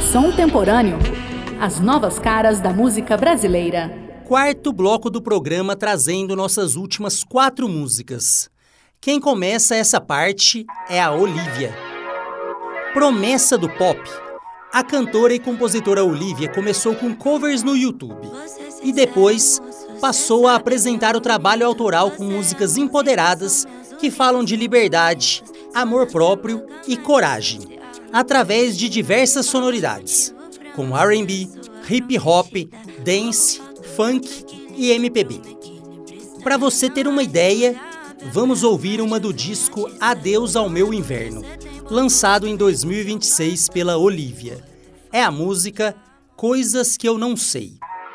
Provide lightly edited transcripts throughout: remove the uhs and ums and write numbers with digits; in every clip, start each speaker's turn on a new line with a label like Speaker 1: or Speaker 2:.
Speaker 1: Som Temporâneo. As novas caras da música brasileira.
Speaker 2: Quarto bloco do programa trazendo nossas últimas 4 músicas. Quem começa essa parte é a Olivia. Promessa do pop. A cantora e compositora Olivia começou com covers no YouTube e depois passou a apresentar o trabalho autoral com músicas empoderadas que falam de liberdade, amor próprio e coragem, através de diversas sonoridades, como R&B, hip hop, dance, funk e MPB. Para você ter uma ideia, vamos ouvir uma do disco Adeus ao Meu Inverno, lançado em 2026 pela Olivia. É a música Coisas que Eu Não Sei.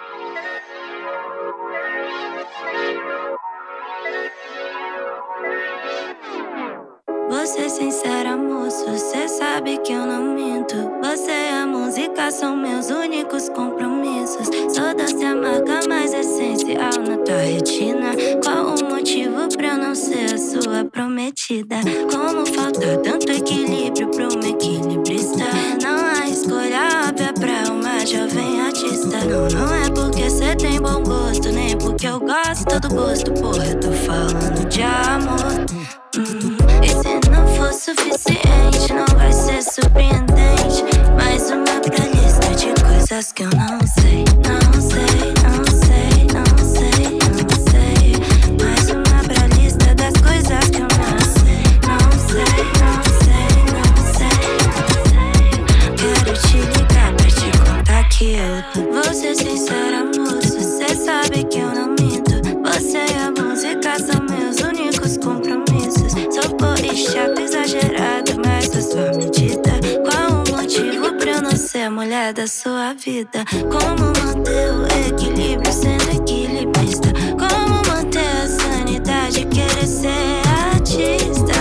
Speaker 3: Vou ser sincera, moço, cê sabe que eu não minto. Você e a música são meus únicos compromissos. Sou doce a marca mais essencial na tua retina. Qual o motivo pra eu não ser a sua prometida? Como falta tanto equilíbrio pra uma equilibrista? Não há escolha óbvia pra uma jovem artista. Não é porque cê tem bom gosto, nem porque eu gosto do gosto. Porra, eu tô falando de amor. E se não for suficiente, não vai ser surpreendente. Mais uma pra lista de coisas que eu não sei. Não sei, não sei, não sei, não sei. Mais uma pra lista das coisas que eu não sei. Não sei, não sei, não sei, não sei. Quero te ligar pra te contar que eu vou ser sincera, moço, cê sabe que eu não minto. Você e a música são meus únicos compromissos. Sou boa e chata, exagerada, mas a sua medida. Qual o motivo pra eu não ser a mulher da sua vida? Como manter o equilíbrio sendo equilibrista? Como manter a sanidade e querer ser artista?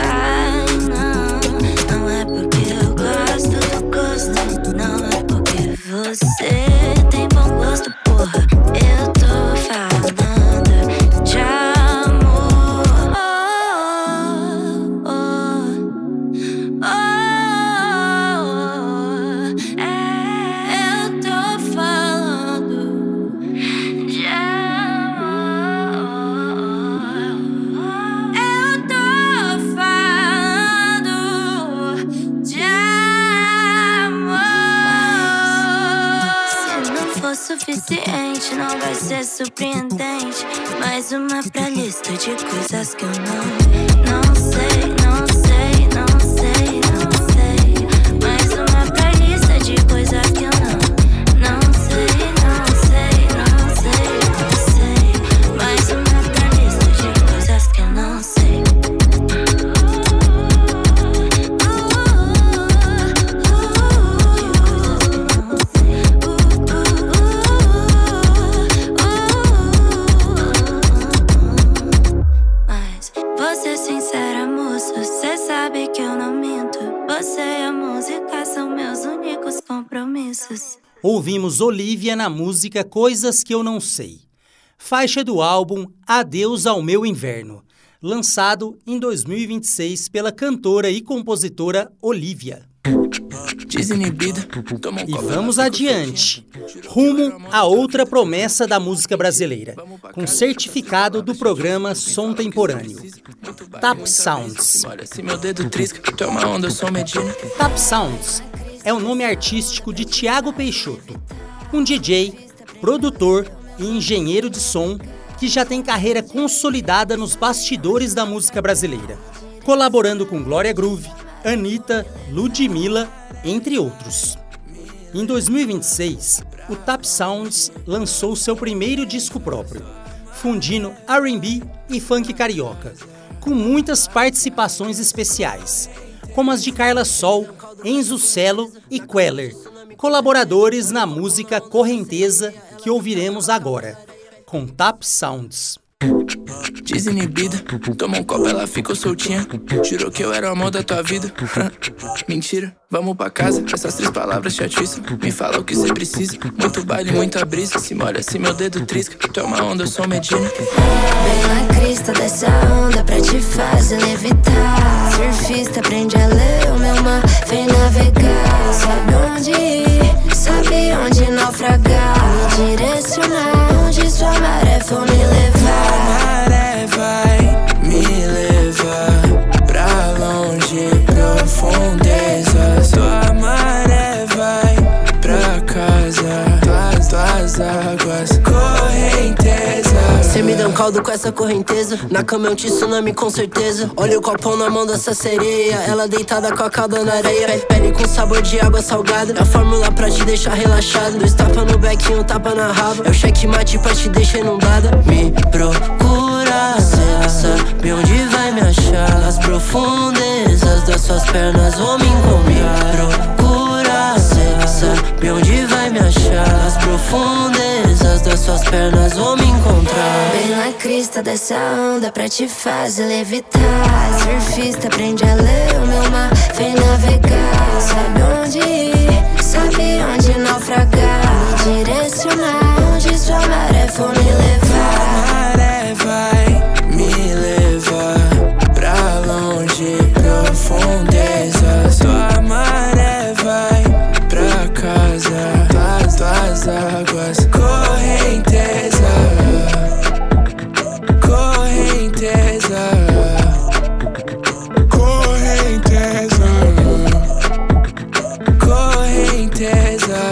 Speaker 3: Não é porque eu gosto do gosto, não é porque você tem bom gosto, porra. Eu tô falando de amor. Eu tô falando de amor. Eu tô falando de amor. Se não for suficiente, não vai ser surpreendente. Mais uma pra lista de coisas que eu não sei, não sei, não sei, não sei. Mais uma pra lista de coisas que eu não sei, não sei, não sei, não sei. Mais uma pra lista de coisas que eu não sei. Vou ser sincera, moço, cê sabe que eu não minto. Você e a música são meus únicos compromissos.
Speaker 2: Ouvimos Olivia na música Coisas que Eu Não Sei, faixa do álbum Adeus ao Meu Inverno, lançado em 2026 pela cantora e compositora Olivia. E vamos adiante, rumo a outra promessa da música brasileira, com certificado do programa Som Temporâneo. Tap Sounds. Tap Sounds é o nome artístico de Thiago Peixoto, um DJ, produtor e engenheiro de som que já tem carreira consolidada nos bastidores da música brasileira, colaborando com Glória Groove, Anitta, Ludmilla, entre outros. Em 2026, o Tap Sounds lançou seu primeiro disco próprio, fundindo R&B e funk carioca, com muitas participações especiais, como as de Carla Sol, Enzo Celo e Queller, colaboradores na música Correnteza que ouviremos agora, com Tap Sounds.
Speaker 4: Desinibida, toma um copo, ela ficou soltinha. Jurou que eu era o amor da tua vida. Mentira, vamos pra casa. Essas 3 palavras te atiçam. Me fala o que cê precisa. Muito baile, muita brisa. Se molha assim, meu dedo trisca. Tu é uma onda, eu sou Medina.
Speaker 3: Vem na crista dessa onda pra te fazer levitar. Surfista, aprende a ler o meu mar. Vem navegar, sabe onde ir.
Speaker 5: caldo com essa correnteza. Na cama é um tsunami com certeza. Olha o copão na mão dessa sereia, ela deitada com a cauda na areia. Pele com sabor de água salgada, é a fórmula pra te deixar relaxado. 2 tapas no back e 1 tapa na raba, é o checkmate pra te deixar inundada. Me procura, cê sabe onde vai me achar. Nas profundezas das suas pernas vou me encontrar. Procura, cê sabe onde vai me achar. Nas profundezas das suas pernas vou me encontrar.
Speaker 3: Bem na crista dessa onda pra te fazer levitar. Surfista aprende a ler o meu mar, vem navegar. Sabe onde ir, sabe onde naufragar. Me direcionar onde sua maré for me levar.
Speaker 4: A maré vai me levar pra longe, profundezas. Tua maré vai pra casa, tuas águas, correnteza, correnteza, correnteza, correnteza,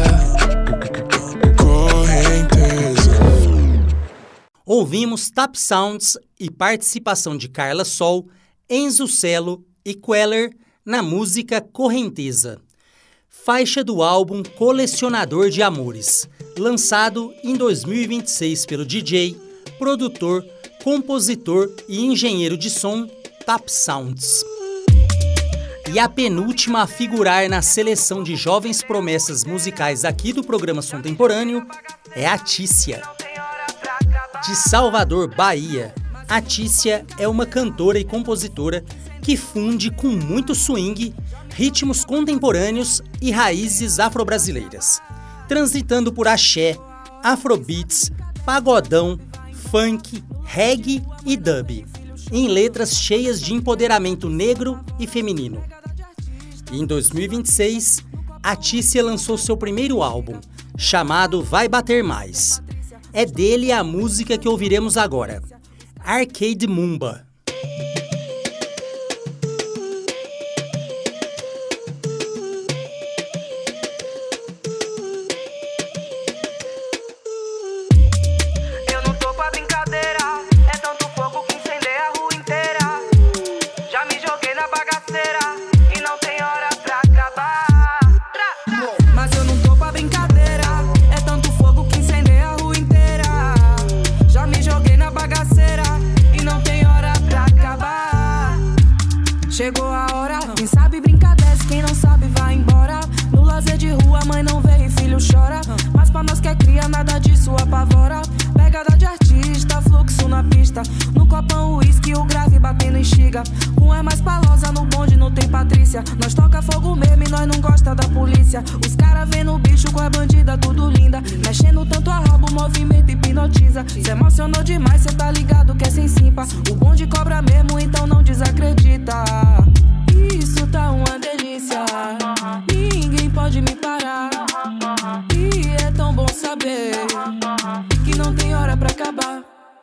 Speaker 4: correnteza.
Speaker 2: Ouvimos Tap Sounds e participação de Carla Sol, Enzo Celo e Queller na música Correnteza, faixa do álbum Colecionador de Amores, lançado em 2026 pelo DJ, produtor, compositor e engenheiro de som Tap Sounds. E a penúltima a figurar na seleção de jovens promessas musicais aqui do programa Som Temporâneo é a Tícia. De Salvador, Bahia, a Tícia é uma cantora e compositora que funde com muito swing, ritmos contemporâneos e raízes afro-brasileiras, transitando por axé, afrobeats, pagodão, funk, reggae e dub, em letras cheias de empoderamento negro e feminino. E em 2026, a Tícia lançou seu primeiro álbum, chamado Vai Bater Mais. É dele a música que ouviremos agora, Arcade Mumba.
Speaker 6: Eu não tô pra brincadeira, é tanto fogo que incendeia a rua inteira. Já me joguei na bagaceira e não tem hora pra acabar. Mas eu não tô pra brincadeira, é tanto fogo que incendeia a rua inteira. Já me joguei na bagaceira e não tem hora pra acabar. Chegou a hora, quem sabe brinca desce, quem não sabe vai embora. No lazer de rua, mãe não vê e filho chora. Mas pra nós que é cria, nada disso apavora. Pegada de artista, fluxo na pista. No copão uísque, o grave batendo em xiga. Um é mais palosa, no bonde não tem Patrícia. Nós toca fogo mesmo e nós não gosta da polícia. Os cara vê no bicho com a bandida tudo linda. Mexendo tanto a rabo, o movimento hipnotiza. Se emocionou demais, cê tá ligado que é sem simpa. O bonde cobra mesmo, então não desacredita. Isso tá uma delícia, ninguém pode me parar. E é tão bom saber que não tem hora pra acabar.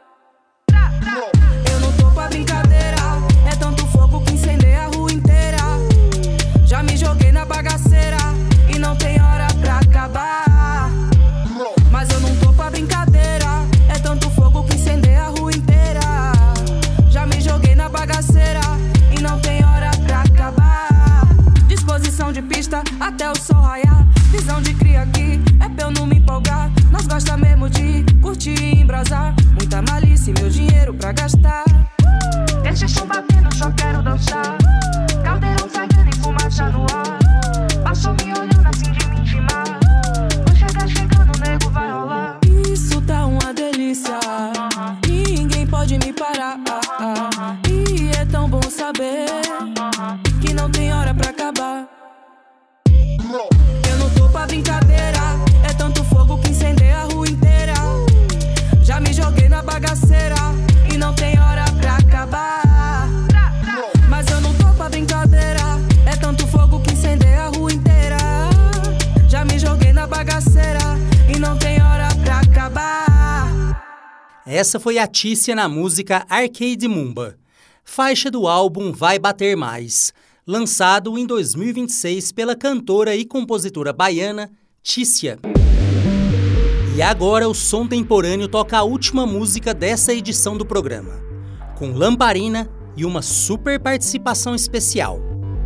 Speaker 6: Eu não tô pra brincadeira, é tanto fogo que incendeia a rua inteira. Já me joguei na bagaceira e não tem hora pra acabar. Mas eu não tô pra brincadeira, é tanto fogo que incendeia a rua inteira. Já me joguei na bagaceira e não tem hora pra acabar. Disposição de pista até o sol raiar. Visão de cria aqui, é pra eu não me empolgar. Nós gosta mesmo de curtir e embrasar. Muita malícia e meu dinheiro pra gastar. Esse som batendo, só quero dançar. Caldeirão saindo e fumaça no ar. Passou me olhando assim de me intimar. Vou chegar chegando, o nego vai rolar. Isso tá uma delícia, ninguém pode me parar. E é tão bom saber que não tem hora pra acabar. Eu não tô pra brincadeira, é tanto fogo que incendeia a rua inteira. Já me joguei na bagaceira e não tem hora pra acabar. Mas eu não tô pra brincadeira, é tanto fogo que incendeia a rua inteira. Já me joguei na bagaceira e não tem hora pra acabar.
Speaker 2: Essa foi a Tícia na música Arcade Mumba, faixa do álbum Vai Bater Mais, lançado em 2026 pela cantora e compositora baiana Tícia. E agora o Som Temporâneo toca a última música dessa edição do programa, com Lamparina e uma super participação especial.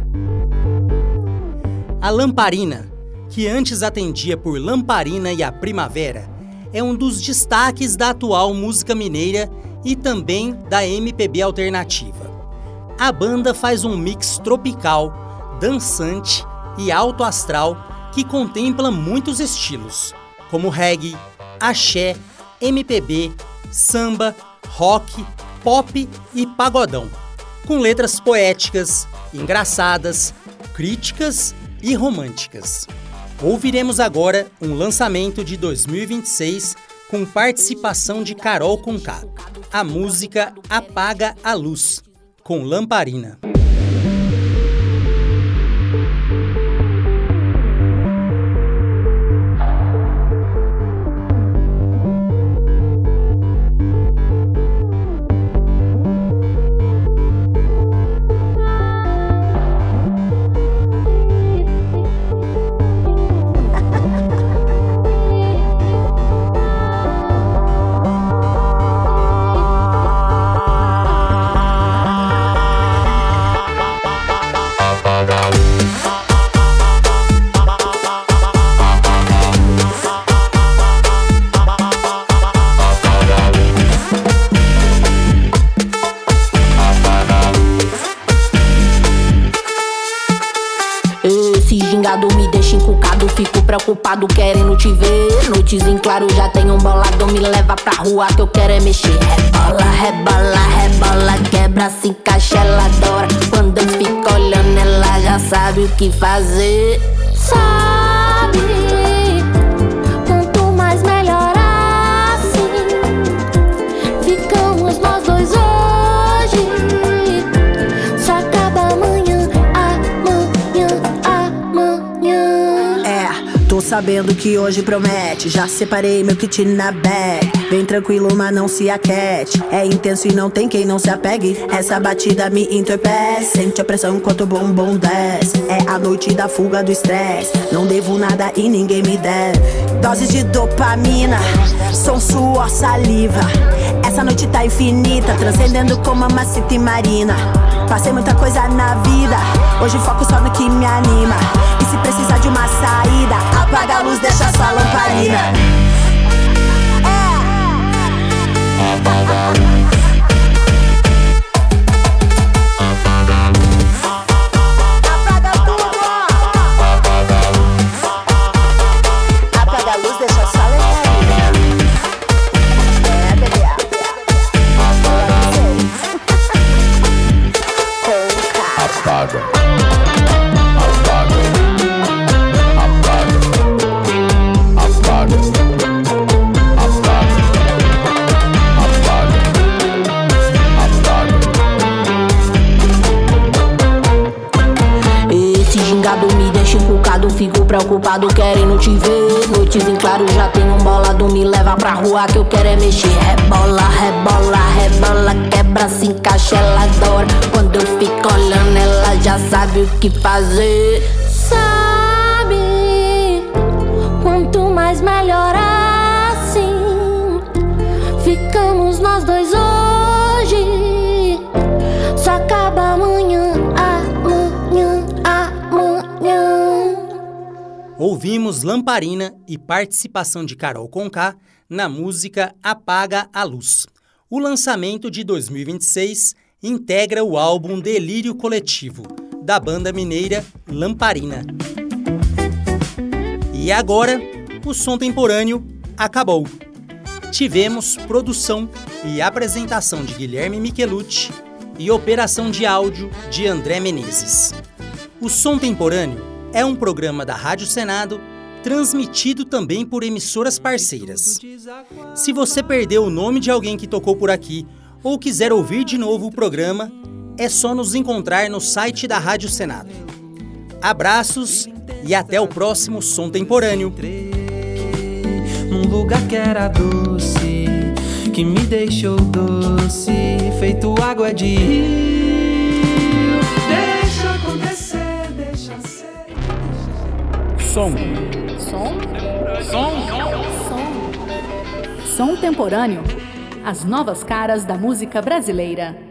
Speaker 2: A Lamparina, que antes atendia por Lamparina e a Primavera, é um dos destaques da atual música mineira e também da MPB alternativa. A banda faz um mix tropical, dançante e alto astral que contempla muitos estilos, como reggae, axé, MPB, samba, rock, pop e pagodão, com letras poéticas, engraçadas, críticas e românticas. Ouviremos agora um lançamento de 2026 com participação de Carol Conká, a música Apaga a Luz, com Lamparina.
Speaker 7: Me deixa encucado, fico preocupado querendo te ver. Noites em claro já tenho um bolado, me leva pra rua que eu quero é mexer. Rebola, rebola, rebola, quebra, se encaixa, ela adora. Quando eu fico olhando ela já sabe o que fazer. Sabe, quanto mais melhor assim. Ficamos nós dois hoje, só acaba amanhã,
Speaker 8: Tô sabendo que hoje promete. Já separei meu kit na bag. Vem tranquilo, mas não se aquete. É intenso e não tem quem não se apegue. Essa batida me entorpece. Sente a pressão enquanto o bumbum desce. É a noite da fuga do estresse. Não devo nada e ninguém me deve. Doses de dopamina, som, suor, saliva. Essa noite tá infinita, transcendendo como a Mamacita e Marina. Passei muita coisa na vida, hoje foco só no que me anima. E se precisar de uma saída, apaga a luz, deixa só a lamparina. Apaga tudo. Apaga a luz, deixa só a lamparina. Bebê.
Speaker 9: Apaga.
Speaker 7: Me deixa encucado, fico preocupado querendo te ver. Noites em claro já tenho um bolado, me leva pra rua que eu quero é mexer. Rebola, rebola, rebola, quebra, se encaixa, ela adora. Quando eu fico olhando ela já sabe o que fazer. Sabe, quanto mais melhor assim. Ficamos nós dois hoje, só acaba amanhã.
Speaker 2: Ouvimos Lamparina e participação de Carol Conká na música Apaga a Luz. O lançamento de 2026 integra o álbum Delírio Coletivo, da banda mineira Lamparina. E agora, o Som Temporâneo acabou. Tivemos produção e apresentação de Guilherme Michelucci e operação de áudio de André Menezes. O Som Temporâneo é um programa da Rádio Senado, transmitido também por emissoras parceiras. Se você perdeu o nome de alguém que tocou por aqui ou quiser ouvir de novo o programa, é só nos encontrar no site da Rádio Senado. Abraços e até o próximo Som Temporâneo.
Speaker 10: Num lugar que era doce, que me deixou doce, feito água de rio. Deixa acontecer, deixa ser.
Speaker 2: Som.
Speaker 1: Som?
Speaker 2: Som.
Speaker 1: Som. Som Temporâneo. As novas caras da música brasileira.